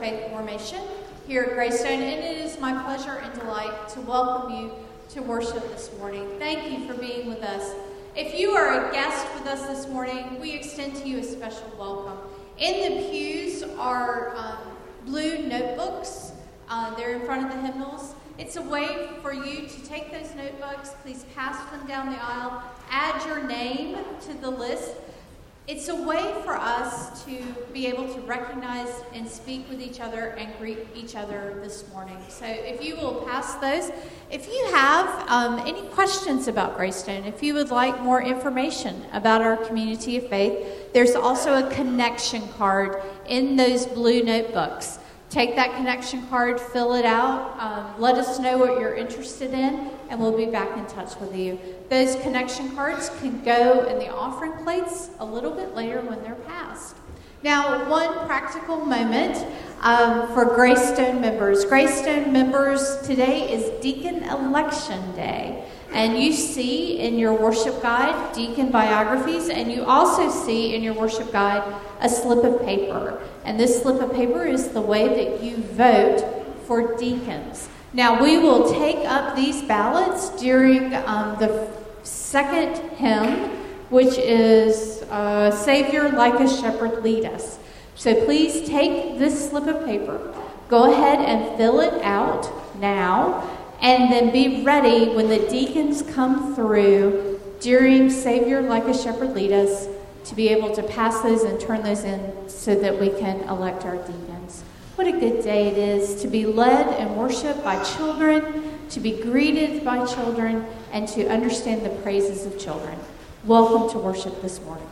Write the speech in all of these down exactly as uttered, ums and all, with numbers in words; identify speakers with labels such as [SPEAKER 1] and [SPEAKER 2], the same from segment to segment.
[SPEAKER 1] faith formation here at Greystone, and it is my pleasure and delight to welcome you to worship this morning. Thank you for being with us. If you are a guest with us this morning, we extend to you a special welcome. In the pews are um, blue notebooks. Uh, they're in front of the hymnals. It's a way for you to take those notebooks, please pass them down the aisle, add your name to the list. It's a way for us to be able to recognize and speak with each other and greet each other this morning. So if you will pass those. If you have um, any questions about Greystone, if you would like more information about our community of faith, there's also a connection card in those blue notebooks. Take that connection card, fill it out, um, let us know what you're interested in, and we'll be back in touch with you. Those connection cards can go in the offering plates a little bit later when they're passed. Now, one practical moment um, for Greystone members. Greystone members, today is Deacon Election Day. And you see in your worship guide deacon biographies, and you also see in your worship guide a slip of paper. And this slip of paper is the way that you vote for deacons. Now, we will take up these ballots during um, the second hymn, which is uh, Savior, like a shepherd, lead us. So please take this slip of paper, go ahead and fill it out now, and then be ready when the deacons come through during Savior, like a shepherd, lead us, to be able to pass those and turn those in so that we can elect our deacons. What a good day it is to be led and worshiped by children, to be greeted by children, and to understand the praises of children. Welcome to worship this morning.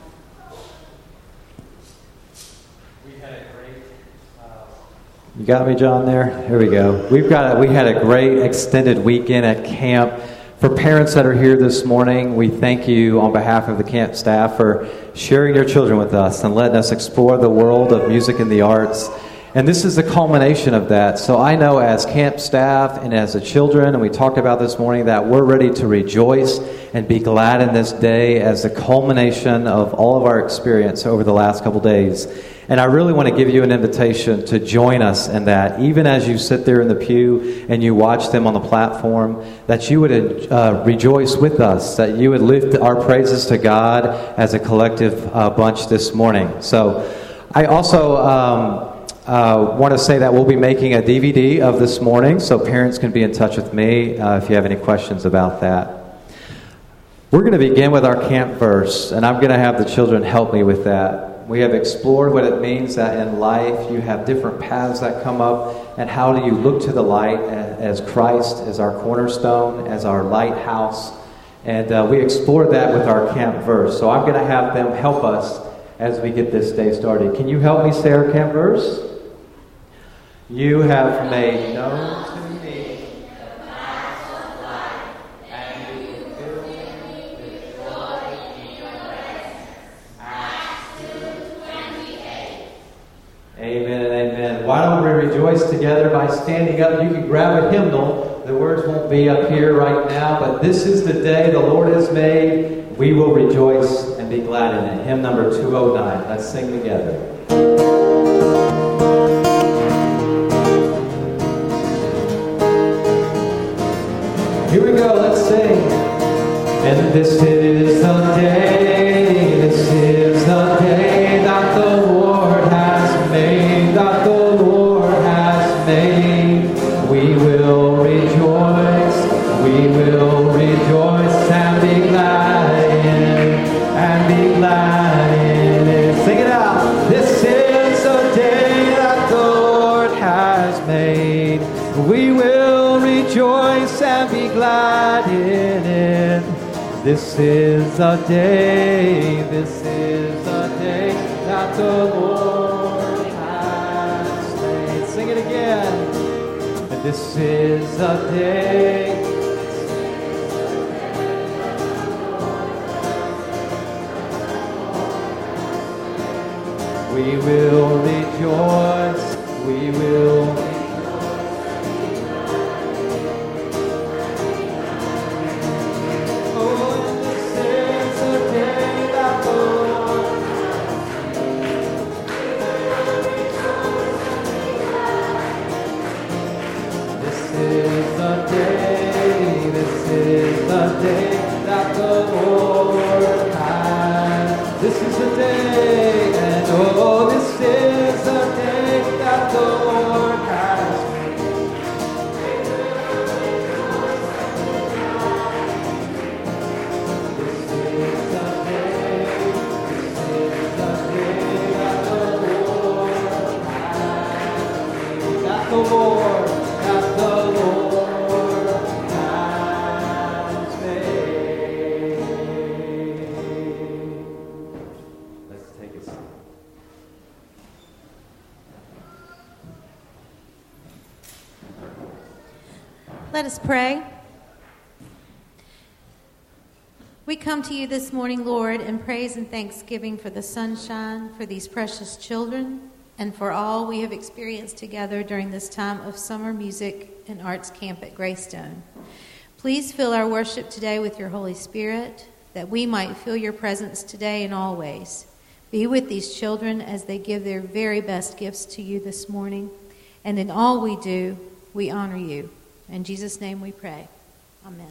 [SPEAKER 2] We had a great... Uh... You got me, John, there? Here we go. We've got a, we had a great extended weekend at camp. For parents that are here this morning, we thank you on behalf of the camp staff for sharing your children with us and letting us explore the world of music and the arts. And this is the culmination of that. So I know as camp staff and as the children, and we talked about this morning, that we're ready to rejoice and be glad in this day as the culmination of all of our experience over the last couple days. And I really want to give you an invitation to join us in that, even as you sit there in the pew and you watch them on the platform, that you would uh, rejoice with us, that you would lift our praises to God as a collective uh, bunch this morning. So I also... Um, Uh, want to say that we'll be making a D V D of this morning, so parents can be in touch with me uh, if you have any questions about that. We're going to begin with our camp verse, and I'm going to have the children help me with that. We have explored what it means that in life you have different paths that come up, and how do you look to the light as Christ, as our cornerstone, as our lighthouse, and uh, we explored that with our camp verse. So I'm going to have them help us as we get this day started. Can you help me say our camp verse? You have made known to me the paths of life, and you fill me with joy in your presence. Acts two twenty-eight. Amen and amen. Why don't we rejoice together by standing up? You can grab a hymnal. The words won't be up here right now, but this is the day the Lord has made. We will rejoice and be glad in it. Hymn number two oh nine. Let's sing together. Here we go, let's sing. And this is the day, this is the day that the Lord has made, that the Lord has made. We will rejoice, we will rejoice and be glad in it, and be glad in it. Sing it out. This is the day that the Lord has made. We will rejoice and be glad in it. This is the day, this is the day that the Lord has made. Sing it again. And this is the day. We will rejoice, we will rejoice. day that the Lord has. This is a day, and oh, this is a day that the Lord has made. This is a day, this is a day that the Lord has made. That the Lord, that the Lord has made. Let's take a seat.
[SPEAKER 3] Let us pray. We come to you this morning, Lord, in praise and thanksgiving for the sunshine, for these precious children, and for all we have experienced together during this time of summer music and arts camp at Greystone. Please fill our worship today with your Holy Spirit, that we might feel your presence today and always. Be with these children as they give their very best gifts to you this morning. And in all we do, we honor you. In Jesus' name we pray. Amen.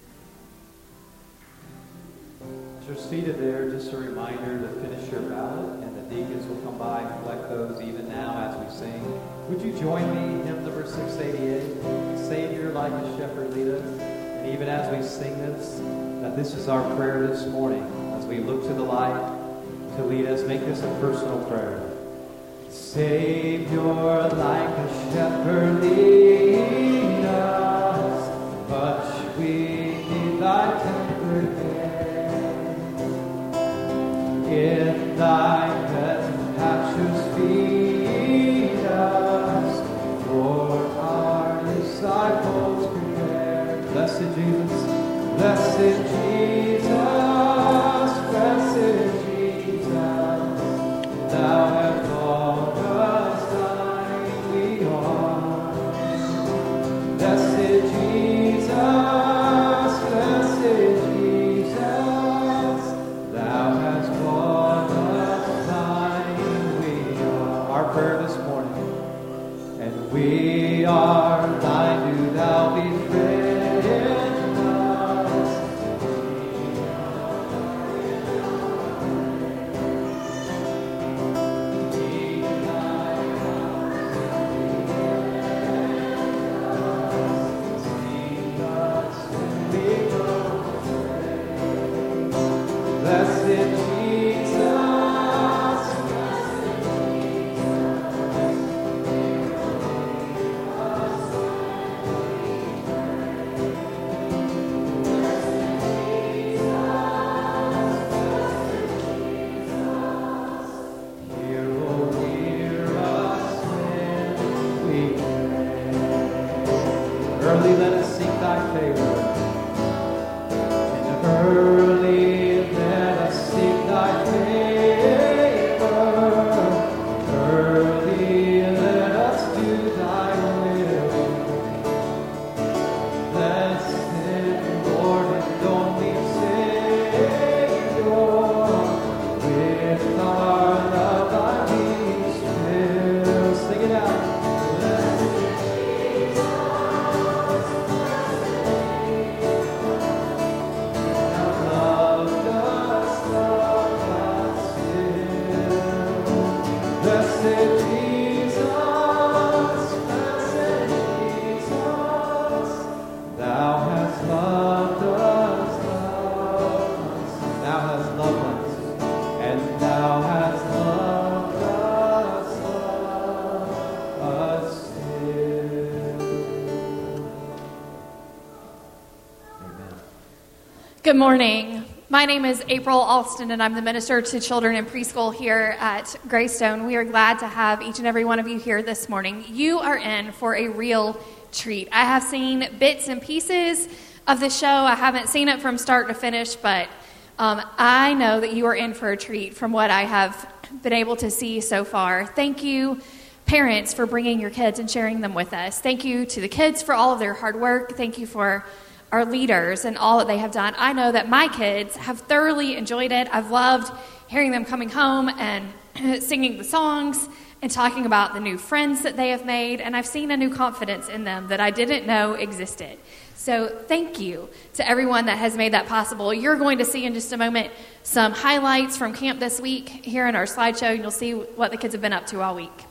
[SPEAKER 2] As you're seated there, just a reminder to finish your ballot, and the deacons will come by and collect those even now as we sing. Would you join me, hymn number six eighty-eight, Savior like a shepherd lead us? And even as we sing this, that this is our prayer this morning, as we look to the light to lead us, make this a personal prayer. Savior like a shepherd lead us, much we need thy tender hand. In thy pleasant pastures feed us, for our disciples prepare. Blessed Jesus, blessed Jesus, blessed Jesus, thou hast called us thine we are. Blessed Jesus, blessed Jesus, thou hast called us thine we are. Our prayer this morning, and we are thine, do thou befriend us. Blessed Jesus, hear, oh, hear us when we pray. Early let us seek thy favor, and early let us seek thy favor. Early let us do thy will. Blessed Lord and only Savior, with our love thy needs fill. Sing it out. Blessed thou loved us, loved us still. Blessed Jesus, blessed Jesus, thou hast loved us, loved us. Thou hast loved us, and thou hast loved us, loved us still. Amen.
[SPEAKER 4] Good morning. My name is April Alston, and I'm the minister to children in preschool here at Greystone. We are glad to have each and every one of you here this morning. You are in for a real treat. I have seen bits and pieces of the show. I haven't seen it from start to finish, but um, I know that you are in for a treat from what I have been able to see so far. Thank you, parents, for bringing your kids and sharing them with us. Thank you to the kids for all of their hard work. Thank you for our leaders and all that they have done. I know that my kids have thoroughly enjoyed it. I've loved hearing them coming home and singing the songs and talking about the new friends that they have made, and I've seen a new confidence in them that I didn't know existed. So thank you to everyone that has made that possible. You're going to see in just a moment some highlights from camp this week here in our slideshow, and you'll see what the kids have been up to all week.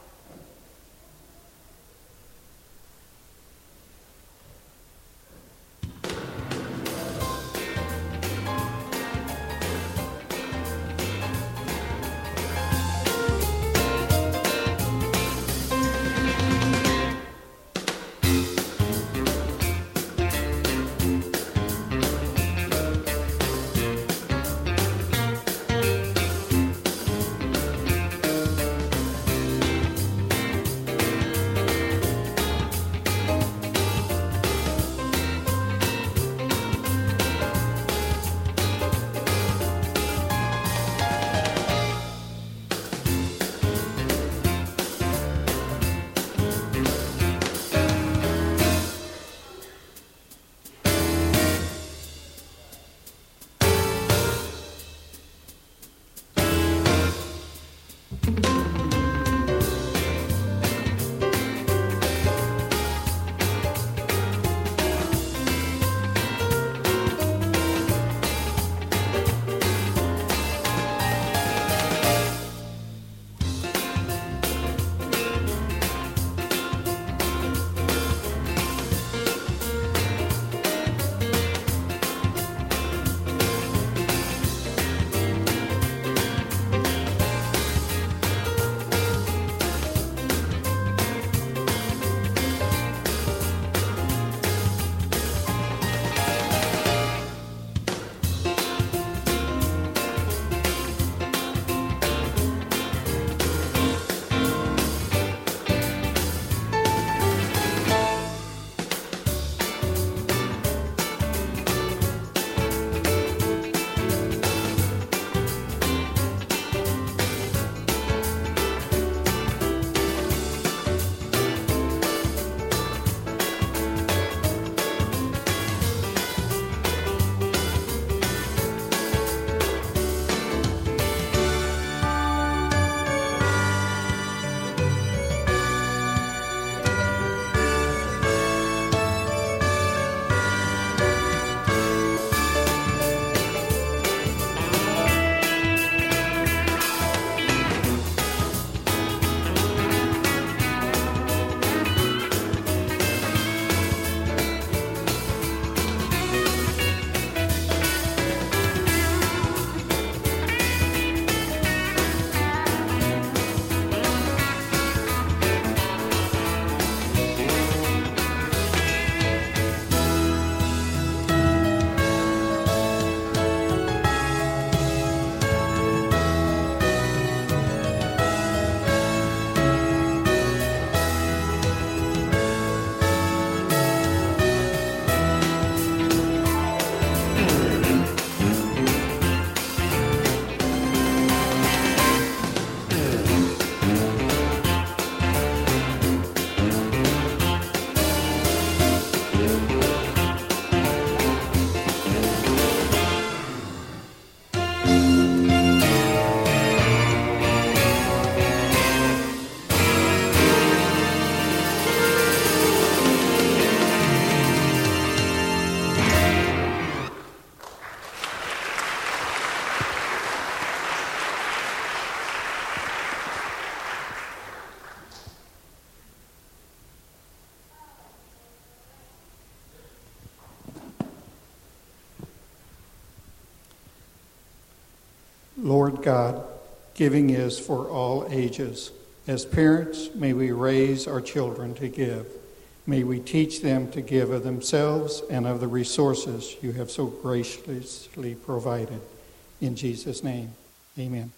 [SPEAKER 5] Lord God, giving is for all ages. As parents, may we raise our children to give. May we teach them to give of themselves and of the resources you have so graciously provided. In Jesus' name, amen.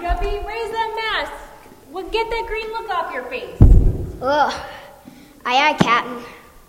[SPEAKER 6] Guppy. Raise that mask. Well, get that green look off your face.
[SPEAKER 7] Ugh. Aye, aye, Captain.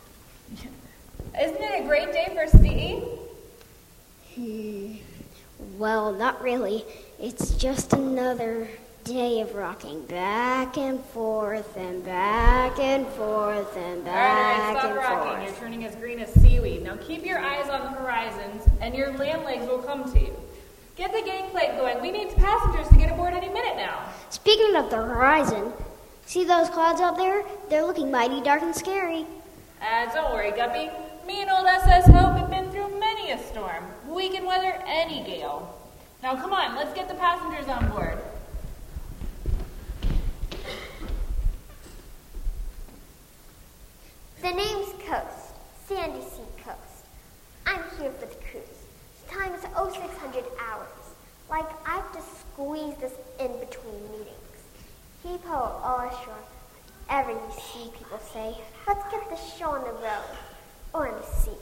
[SPEAKER 6] Isn't it a great day for us to eat?
[SPEAKER 7] Hmm. Well, not really. It's just another day of rocking back and forth and back and forth and back
[SPEAKER 6] all right, all right, stop
[SPEAKER 7] and
[SPEAKER 6] rocking.
[SPEAKER 7] forth.
[SPEAKER 6] You're turning as green as seaweed. Now keep your eyes on the horizons, and your land legs will come to you. Get the gangplank going. We need passengers to get aboard any minute now.
[SPEAKER 7] Speaking of the horizon, see those clouds out there? They're looking mighty dark and scary.
[SPEAKER 6] Uh, don't worry, Guppy. Me and old S S Hope have been through many a storm. We can weather any gale. Now come on, let's get the passengers on board.
[SPEAKER 8] The name's Coast, Sandy Sea Coast. I'm here for the cruise. The time is oh six hundred hours. Like I have to squeeze this in between meetings. Heave ho, all ashore. Whatever you see people say, let's get the show on the road. Or in the sea.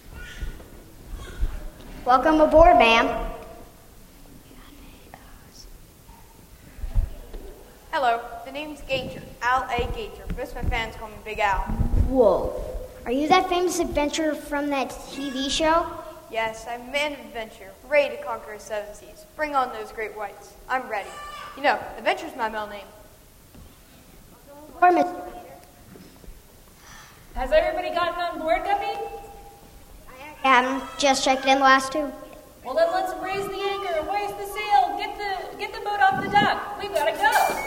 [SPEAKER 7] Welcome aboard, ma'am.
[SPEAKER 9] Hello, the name's Gator, Al A. Gator. Most of my fans call me Big Al.
[SPEAKER 7] Whoa. Are you that famous adventurer from that T V show?
[SPEAKER 9] Yes, I'm a man of adventure, ready to conquer the seven seas. Bring on those great whites. I'm ready. You know, adventure's my middle name.
[SPEAKER 7] Or Miss
[SPEAKER 6] Has everybody gotten on board, Guppy?
[SPEAKER 7] Captain, just checked in the last two.
[SPEAKER 6] Well, then let's raise the anchor, hoist the sail, get the get the boat off the dock. We've got to go.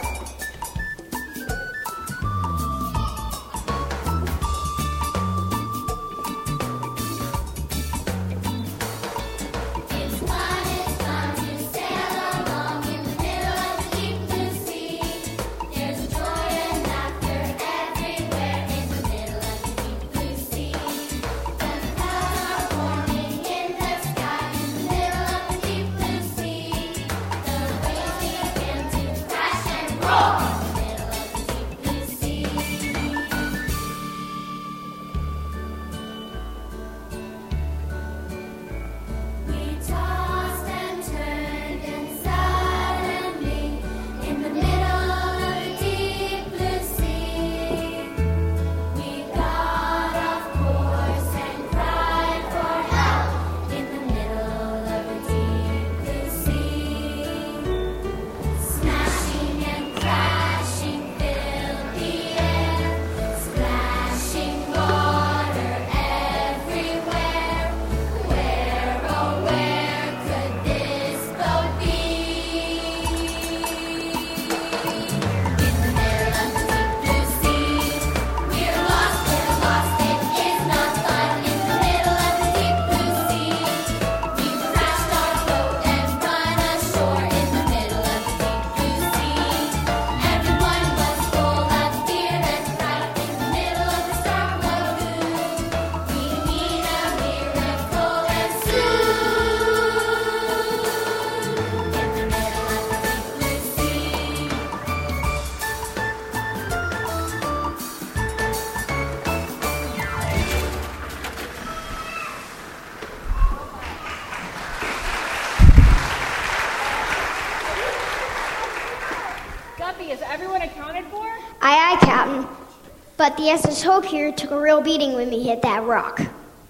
[SPEAKER 6] Is everyone accounted for?
[SPEAKER 7] Aye, aye, Captain. But the S S Hope here took a real beating when we hit that rock.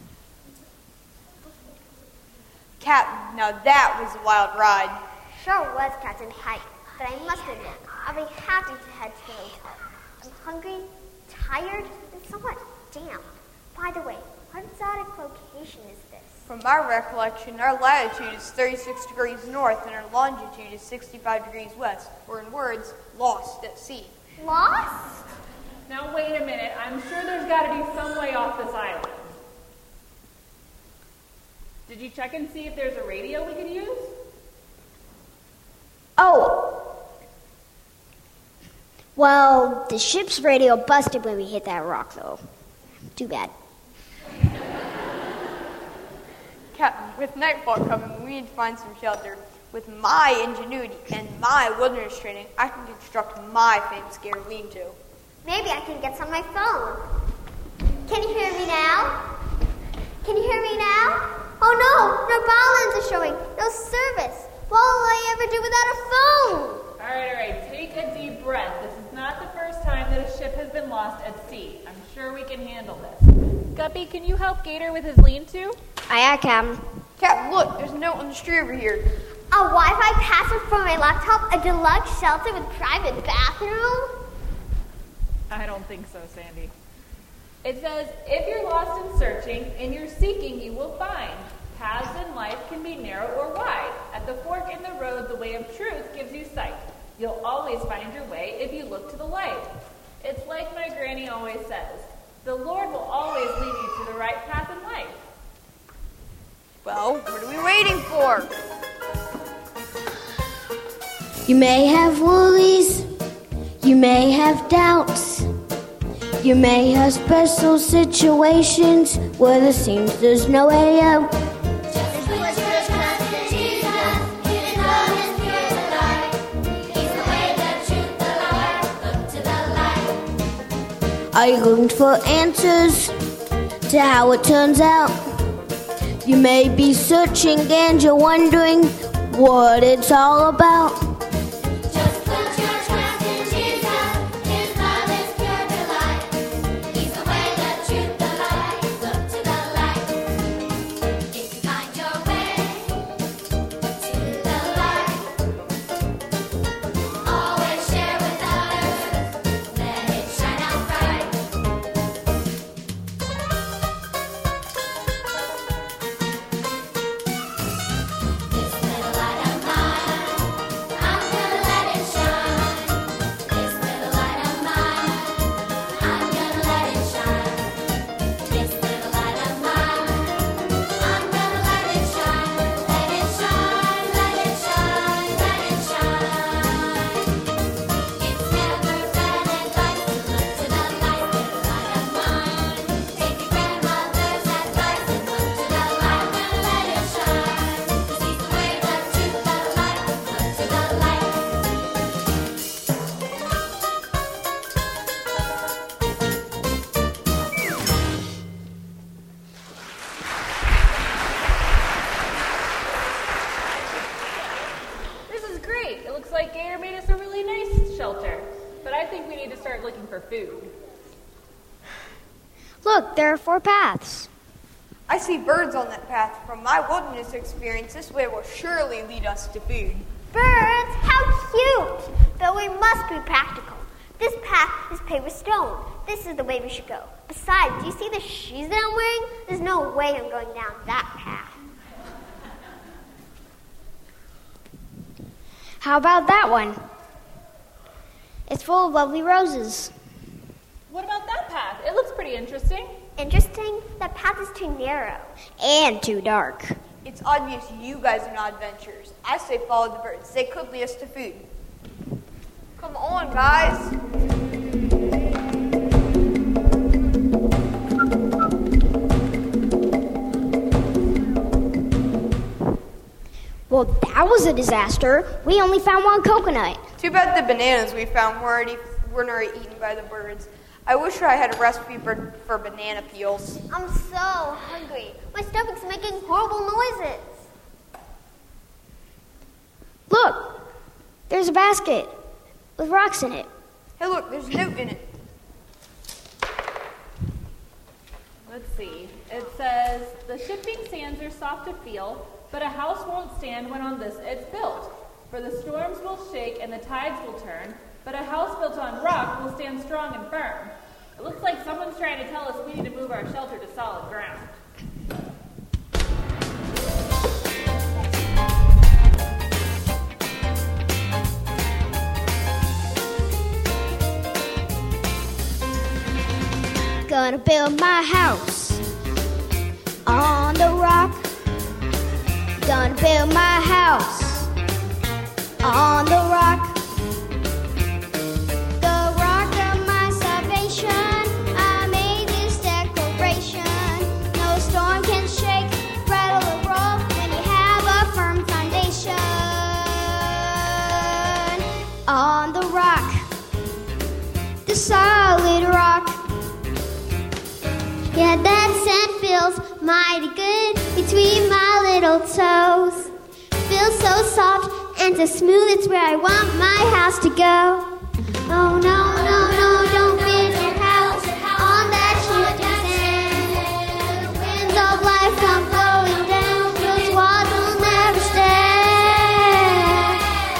[SPEAKER 9] Captain, now that was a wild ride.
[SPEAKER 8] Sure was, Captain Pike. But I must admit, I'll be happy to head to the hotel. I'm hungry, tired, and somewhat damp. By the way, what exotic location is this?
[SPEAKER 9] From my recollection, our latitude is thirty-six degrees north and our longitude is sixty-five degrees west, or in words, lost at sea.
[SPEAKER 8] Lost?
[SPEAKER 6] Now wait a minute. I'm sure there's got to be some way off this island. Did you check and see if there's a radio we could use?
[SPEAKER 7] Oh. Well, the ship's radio busted when we hit that rock, though. Too bad.
[SPEAKER 9] Captain, with nightfall coming, we need to find some shelter. With my ingenuity and my wilderness training, I can construct my famous scare lean-to.
[SPEAKER 8] Maybe I can get some on my phone. Can you hear me now? Can you hear me now? Oh no, no balance is showing. No service. What will I ever do without a phone?
[SPEAKER 6] breath. This is not the first time that a ship has been lost at sea. I'm sure we can handle this. Guppy, can you help Gator with his lean-to?
[SPEAKER 7] Aye, aye, Captain.
[SPEAKER 9] Captain, look, there's a note on the street over here.
[SPEAKER 8] A Wi-Fi password for my laptop, a deluxe shelter with private bathroom?
[SPEAKER 6] I don't think so, Sandy. It says, if you're lost in searching, and you're seeking, you will find. Paths in life can be narrow or wide. At the fork in the road, the way of truth gives you sight. You'll always find your way if you look to the light. It's like my granny always says, the Lord will always lead you to the right path in life.
[SPEAKER 9] Well, what are we waiting for?
[SPEAKER 7] You may have worries, you may have doubts, you may have special situations where it seems there's no way out.
[SPEAKER 8] Just put your trust in Jesus, His love is pure delight. He's the way, the truth, the life, look to the light.
[SPEAKER 7] Are you looking for answers to how it turns out? You may be searching and you're wondering what it's all about.
[SPEAKER 8] Just put your trust in Jesus, His love is pure delight. He's the way, the truth, the life, look to the light. If you find your way to the light, always share with others, let it shine out bright. This little light of mine, I'm gonna let it shine. This little light of mine, I'm gonna let it shine. This little light of mine, I'm gonna let it shine. Let it shine, let it shine, let it shine. It's never bad advice to look to the light, little light of mine. Take your grandmother's advice and look to the light. I'm gonna let it shine. 'Cause He's the way, the truth, the light. Look to the light.
[SPEAKER 6] This is great. It looks like Gator made us a really nice shelter. But I think we need to start looking for food.
[SPEAKER 7] Look, there are four paths.
[SPEAKER 9] I see birds on that path. From my wilderness experience, this way will surely lead us to food.
[SPEAKER 8] Birds, how cute! But we must be practical. This path is paved with stone. This is the way we should go. Besides, do you see the shoes that I'm wearing? There's no way I'm going down that path.
[SPEAKER 7] How about that one? It's full of lovely roses.
[SPEAKER 6] What about that path? It looks pretty interesting.
[SPEAKER 8] Interesting, that path is too narrow.
[SPEAKER 7] And too dark.
[SPEAKER 9] It's obvious you guys are not adventurers. I say follow the birds. They could lead us to food. Come on, guys.
[SPEAKER 7] Well, that was a disaster. We only found one coconut.
[SPEAKER 9] Too bad the bananas we found were already, weren't already eaten by the birds. I wish I had a recipe for, for banana peels.
[SPEAKER 8] I'm so hungry. My stomach's making horrible noises.
[SPEAKER 7] Look, there's a basket with rocks in it.
[SPEAKER 9] Hey, look, there's a note in it.
[SPEAKER 6] Let's see. It says, the shifting sands are soft to feel, but a house won't stand when on this it's built. For the storms will shake and the tides will turn, but a house built on rock will stand strong and firm. It looks like someone's trying to tell us we need to move our shelter to solid ground.
[SPEAKER 7] Gonna build my house on the rock. Gonna build my house on the rock. The rock of my salvation. I made this declaration. No storm can shake, rattle or roll when you have a firm foundation. On the rock, the solid rock. Yeah, that sand feels mighty good between my little toes. Feels so soft and so smooth, it's where I want my house to go. Oh no, no, no, don't build your house on that shifting sand. The winds of life come blowing down, those walls will never stand.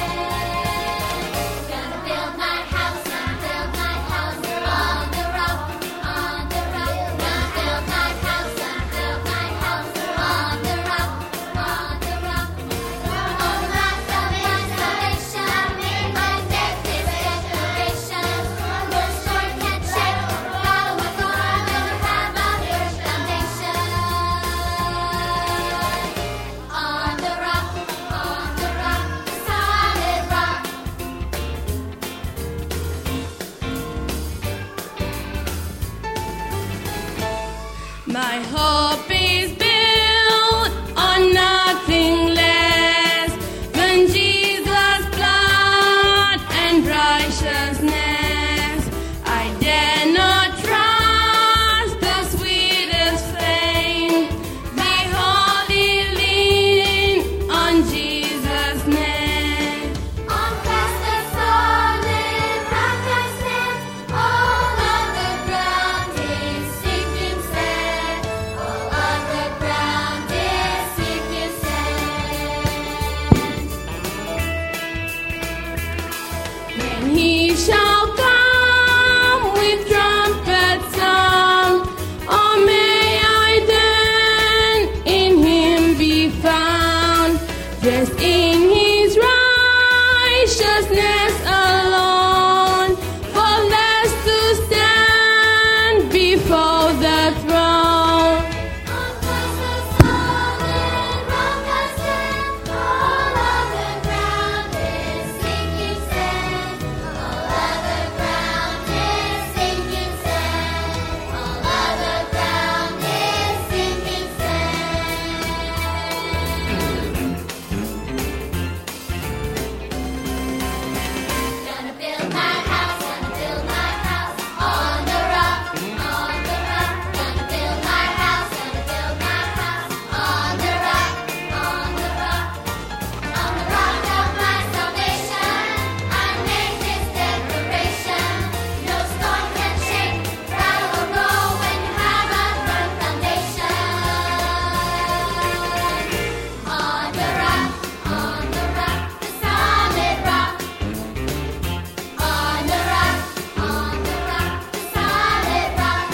[SPEAKER 7] Gonna build my house, gonna build my house on the rock, on the rock. Gonna build my house, gonna build my house on the rock, on the rock. On the rock of my salvation, I made my neck this declaration. No storm can shake, God will go, I'm gonna have my first foundation. On the rock, on the rock, solid rock.
[SPEAKER 10] My hope is built on nothing less than Jesus' blood and righteousness. I dare not trust the sweetest flame. Behold, I lean on Jesus' name.
[SPEAKER 7] On Christ the solid rock I stand. All other ground is sinking sand. All other ground is sinking sand.
[SPEAKER 10] When he shall come with trumpet sound, oh may I then in him be found, dressed in his righteousness alone, faultless to stand before the throne.
[SPEAKER 7] On Christ the solid rock I stand. All other ground is sinking sand. All other ground is sinking sand. All other ground is sinking sand. Gonna build my house, gonna build my house on the rock, on the rock. Gonna build my house, gonna build my house on the rock, on the rock. On the rock of my salvation, I make this declaration. No storm can shake, rattle or roll when you have a firm foundation. On the rock, on the rock, the solid rock. On the rock, on the rock, the solid rock.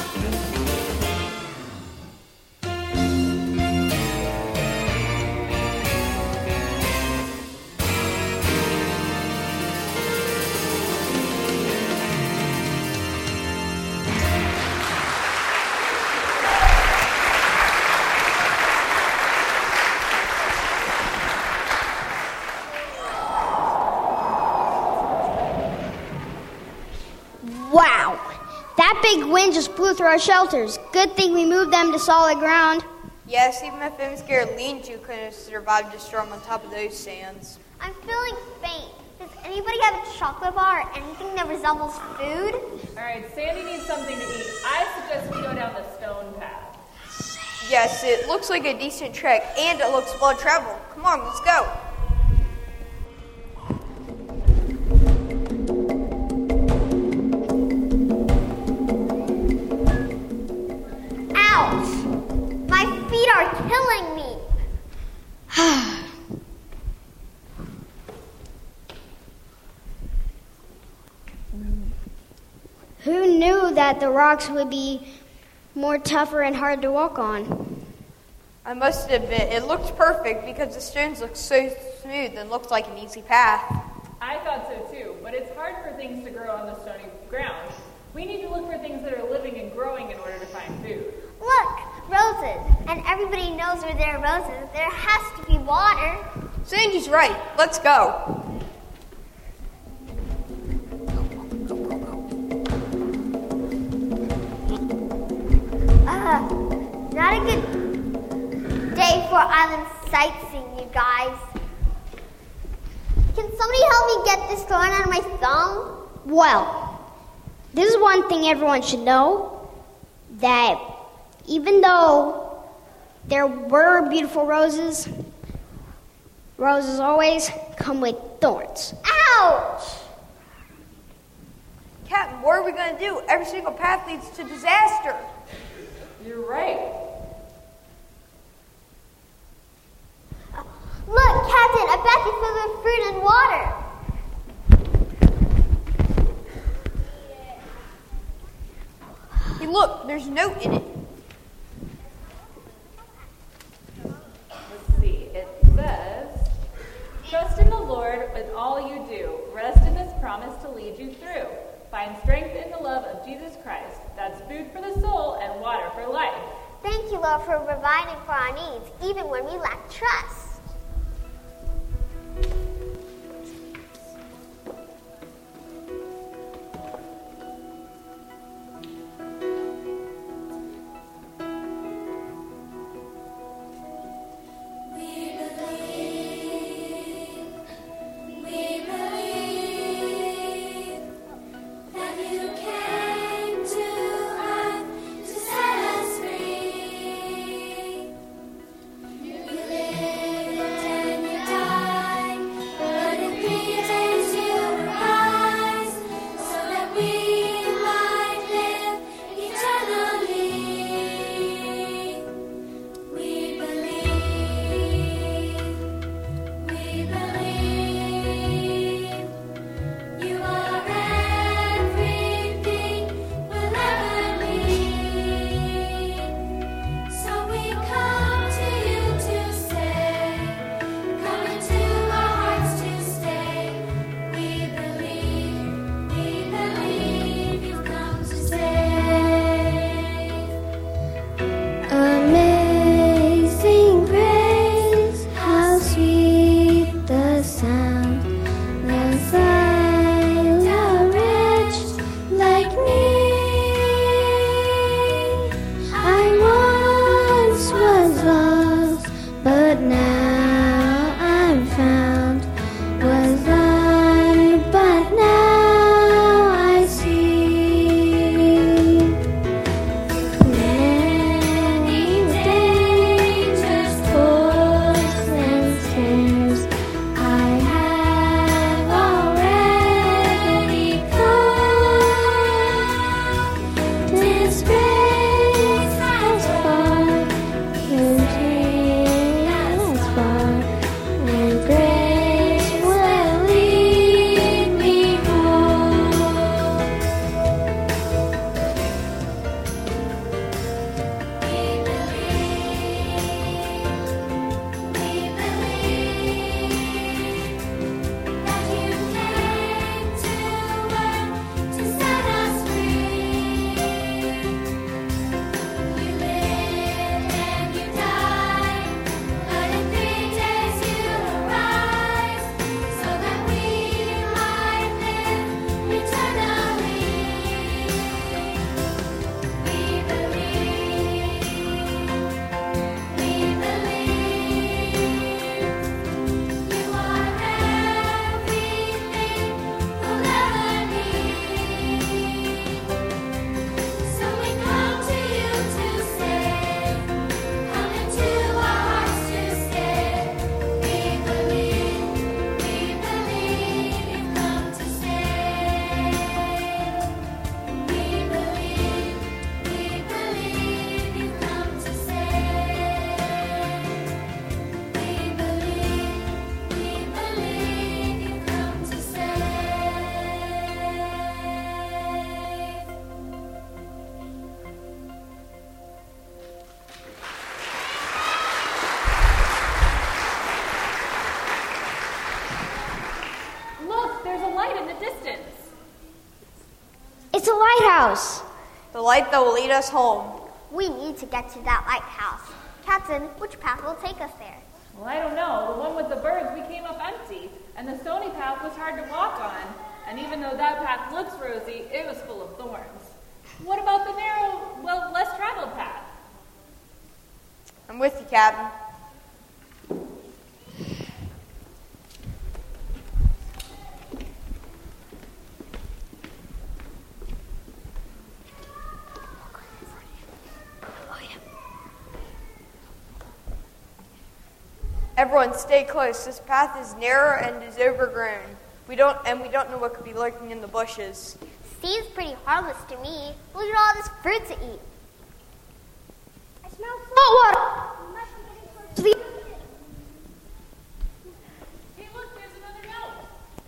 [SPEAKER 11] Wow! That big wind just blew through our shelters. Good thing we moved them to solid ground.
[SPEAKER 9] Yes, even my famous scared lean-to couldn't have survived a storm on top of those sands.
[SPEAKER 8] I'm feeling faint. Does anybody have a chocolate bar or anything that resembles food?
[SPEAKER 6] All right, Sandy needs something to eat. I suggest we go down the stone path.
[SPEAKER 9] Yes, it looks like a decent trek, and it looks well-traveled. Come on, let's go.
[SPEAKER 8] Ouch! My feet are killing me.
[SPEAKER 11] Who knew that the rocks would be more tougher and hard to walk on?
[SPEAKER 9] I must admit, it looked perfect because the stones look so smooth and looked like an easy path.
[SPEAKER 6] I thought so too, but it's hard for things to grow on the stony ground. We need to look for things that are living and growing in order to find food.
[SPEAKER 8] Look, roses. And everybody knows where there are roses, there has to be water.
[SPEAKER 9] Sandy's right. Let's go.
[SPEAKER 8] Uh, not a good day for island sightseeing, you guys. Can somebody help me get this thorn out of my thumb?
[SPEAKER 11] Well, this is one thing everyone should know, that even though there were beautiful roses, roses always come with thorns.
[SPEAKER 8] Ouch!
[SPEAKER 9] are we going to do? Every single path leads to disaster.
[SPEAKER 6] You're right.
[SPEAKER 8] Look, Captain, a basket filled with fruit and water.
[SPEAKER 9] Hey, look, there's a note in it.
[SPEAKER 6] Let's see. It says, trust in the Lord with all you do. Rest in His promise to lead you through. Find strength in the love of Jesus Christ. That's food for the soul and water for life.
[SPEAKER 8] Thank you, Lord, for providing for our needs, even when we lack trust.
[SPEAKER 11] It's a lighthouse.
[SPEAKER 9] The light that will lead us home.
[SPEAKER 8] We need to get to that lighthouse. Captain, which path will take us there?
[SPEAKER 6] Well, I don't know. The one with the birds, we came up empty, and the stony path was hard to walk on. And even though that path looks rosy, it was full of thorns. What about the narrow, well, less traveled path?
[SPEAKER 9] I'm with you, Captain. Everyone, stay close. This path is narrow and is overgrown. We don't, and we don't know what could be lurking in the bushes.
[SPEAKER 8] Seems pretty harmless to me. Look at all this fruit to eat. I smell salt water. Sleep.
[SPEAKER 6] Hey, look, there's another note.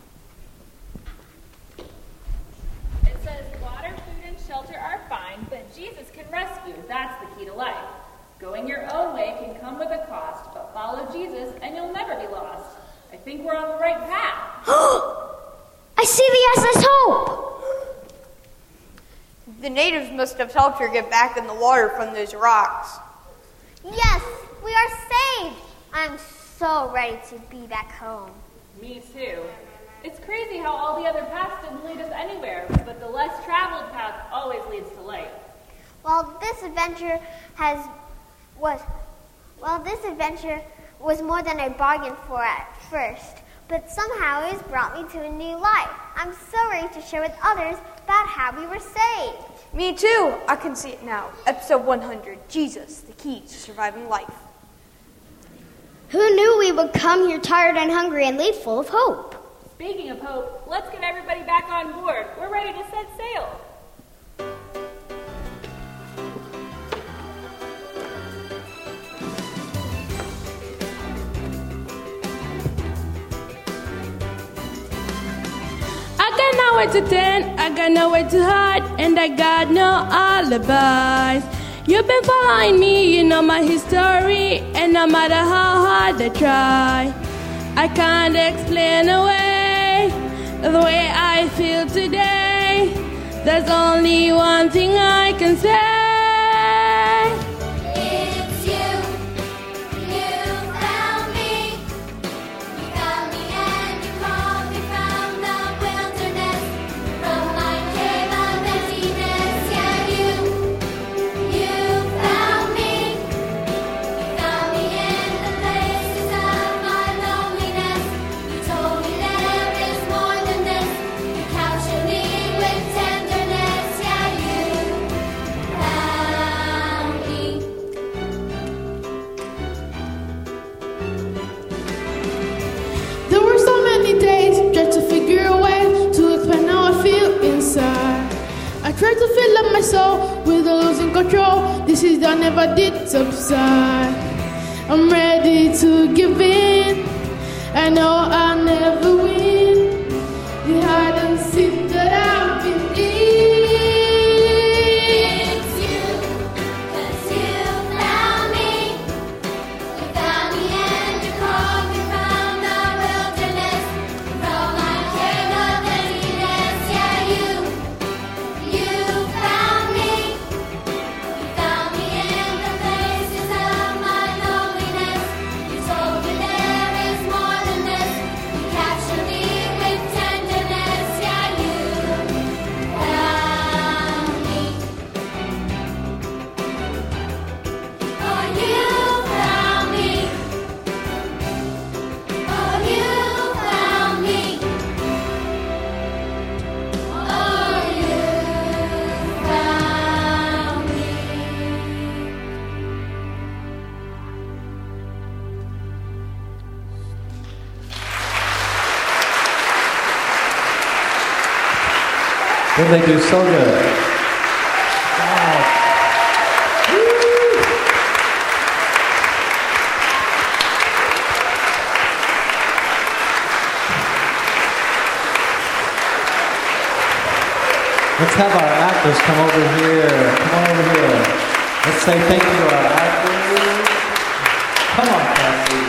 [SPEAKER 6] It says, water, food, and shelter are fine, but Jesus can rescue. That's the key to life. Going your own way can come with a cost, but follow Jesus and you'll never be lost. I think we're on the right path.
[SPEAKER 11] I see the S S Hope!
[SPEAKER 9] The natives must have helped her get back in the water from those rocks.
[SPEAKER 8] Yes, we are saved. I'm so ready to be back home.
[SPEAKER 6] Me too. It's crazy how all the other paths didn't lead us anywhere, but the less traveled path always leads to light.
[SPEAKER 8] Well, this adventure has was well, this adventure was more than I bargained for at first, but somehow it has brought me to a new life. I'm so ready to share with others about how we were saved.
[SPEAKER 9] Me too. I can see it now. Episode one hundred, Jesus, the key to surviving life.
[SPEAKER 11] Who knew we would come here tired and hungry and leave full of hope?
[SPEAKER 6] Speaking of hope, let's get everybody back on board. We're ready to set sail.
[SPEAKER 10] I got nowhere to turn, I got nowhere to hide, and I got no alibis. You've been following me, you know my history, and no matter how hard I try, I can't explain away the way I feel today. There's only one thing I can say. I try to fill up my soul with a losing control. This is I never did subside. I'm ready to give in. I know I'll never win. The hide and seek that I've been in.
[SPEAKER 12] It's you, 'cause you found me. You found me and you called me from the wilderness, from my cave of emptiness. Yeah, you, you found me. You found me in the places of my loneliness. You told me there is more than this. You captured me with tenderness. Yeah, you found me. Oh, you found me. Oh, you found me. Oh, you found me.
[SPEAKER 2] Didn't they do so good? Wow. Woo. Let's have our actors come over here. Come on over here. Let's say thank you to our actors. Come on, Cassie.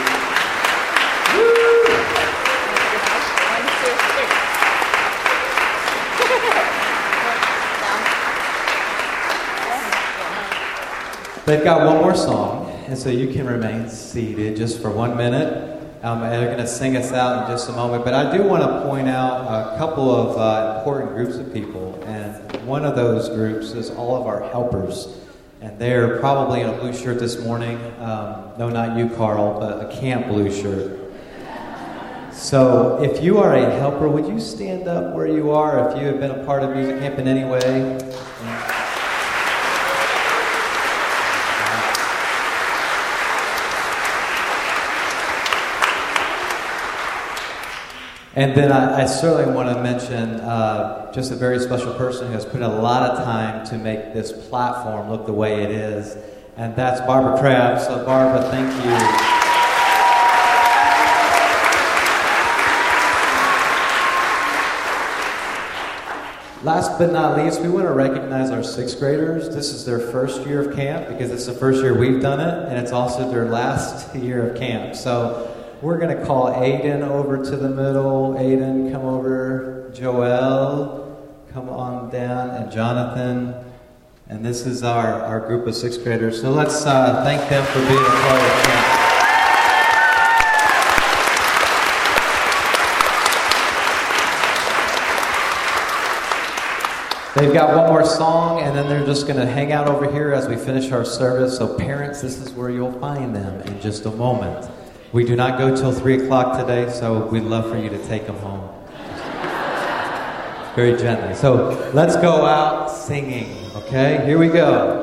[SPEAKER 2] They've got one more song, and so you can remain seated just for one minute. Um, and they're going to sing us out in just a moment. But I do want to point out a couple of uh, important groups of people, and one of those groups is all of our helpers. And they're probably in a blue shirt this morning. Um, no, not you, Carl, but a camp blue shirt. So if you are a helper, would you stand up where you are if you have been a part of music camp in any way? And then I, I certainly want to mention uh, just a very special person who has put in a lot of time to make this platform look the way it is, and that's Barbara Crabb. So Barbara, thank you. Last but not least, we want to recognize our sixth graders. This is their first year of camp because it's the first year we've done it, and it's also their last year of camp. So we're going to call Aiden over to the middle. Aiden, come over. Joel, come on down. And Jonathan. And this is our, our group of sixth graders. So let's uh, thank them for being a part of camp. They've got one more song, and then they're just going to hang out over here as we finish our service. So parents, this is where you'll find them in just a moment. We do not go till three o'clock today, so we'd love for you to take them home. Very gently. So let's go out singing, okay? Here we go.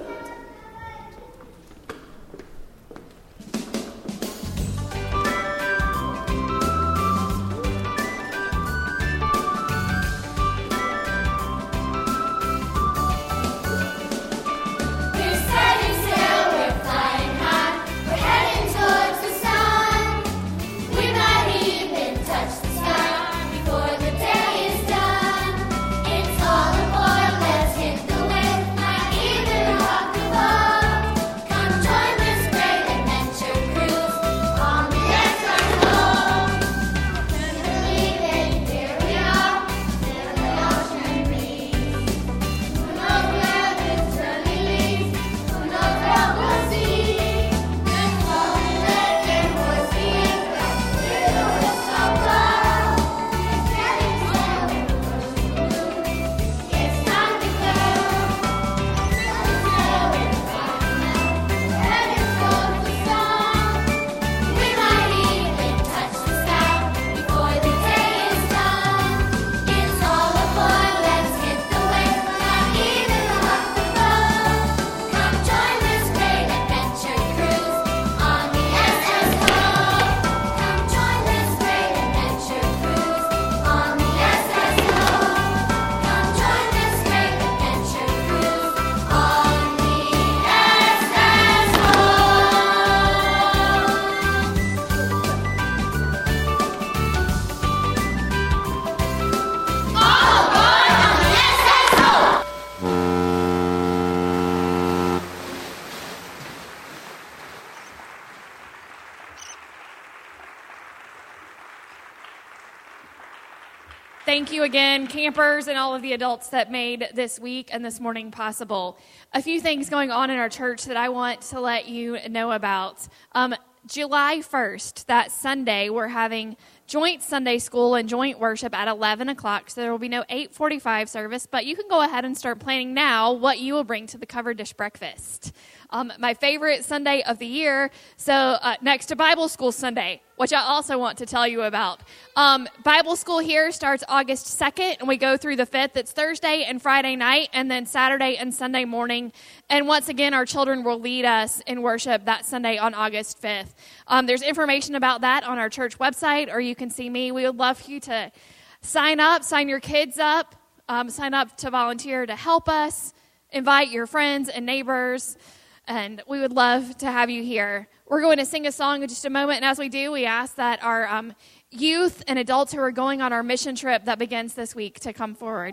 [SPEAKER 4] Thank you again, campers and all of the adults that made this week and this morning possible. A few things going on in our church that I want to let you know about. Um, July first, that Sunday, we're having joint Sunday school and joint worship at eleven o'clock, so there will be no eight forty-five service, but you can go ahead and start planning now what you will bring to the covered dish breakfast. Um, my favorite Sunday of the year, so uh, next to Bible School Sunday, which I also want to tell you about. Um, Bible School here starts August second, and we go through the fifth. It's Thursday and Friday night, and then Saturday and Sunday morning. And once again, our children will lead us in worship that Sunday on August fifth. Um, there's information about that on our church website, or you can see me. We would love for you to sign up, sign your kids up, um, sign up to volunteer to help us, invite your friends and neighbors, and we would love to have you here. We're going to sing a song in just a moment, and as we do, we ask that our um, youth and adults who are going on our mission trip that begins this week to come forward.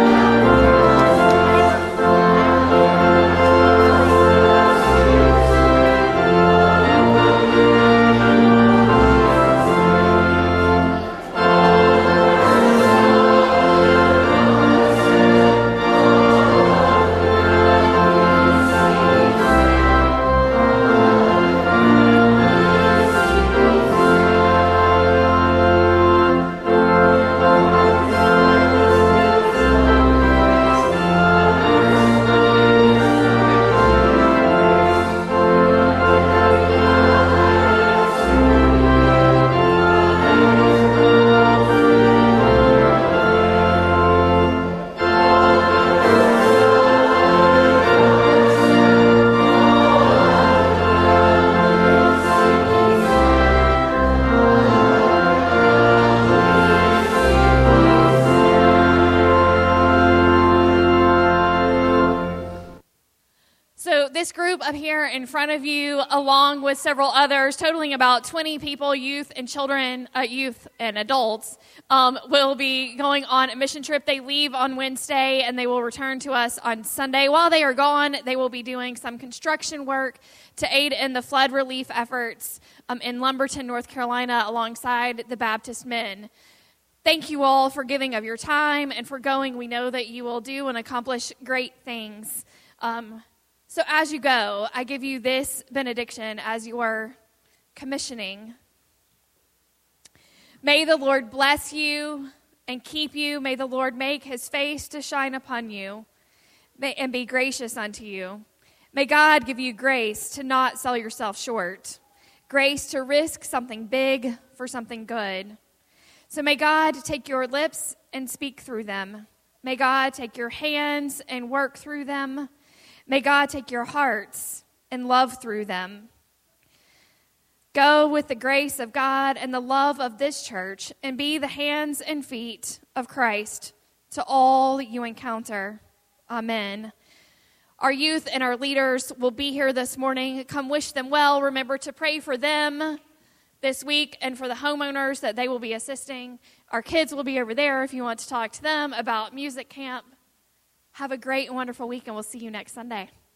[SPEAKER 12] Thank
[SPEAKER 4] So this group up here in front of you, along with several others, totaling about twenty people, youth and children, uh, youth and adults, um, will be going on a mission trip. They leave on Wednesday, and they will return to us on Sunday. While they are gone, they will be doing some construction work to aid in the flood relief efforts um, in Lumberton, North Carolina, alongside the Baptist men. Thank you all for giving of your time and for going. We know that you will do and accomplish great things. Um, So as you go, I give you this benediction as you are commissioning. May the Lord bless you and keep you. May the Lord make his face to shine upon you and be gracious unto you. May God give you grace to not sell yourself short, grace to risk something big for something good. So may God take your lips and speak through them. May God take your hands and work through them. May God take your hearts and love through them. Go with the grace of God and the love of this church and be the hands and feet of Christ to all you encounter. Amen. Our youth and our leaders will be here this morning. Come wish them well. Remember to pray for them this week and for the homeowners that they will be assisting. Our kids will be over there if you want to talk to them about music camp. Have a great and wonderful week, and we'll see you next Sunday.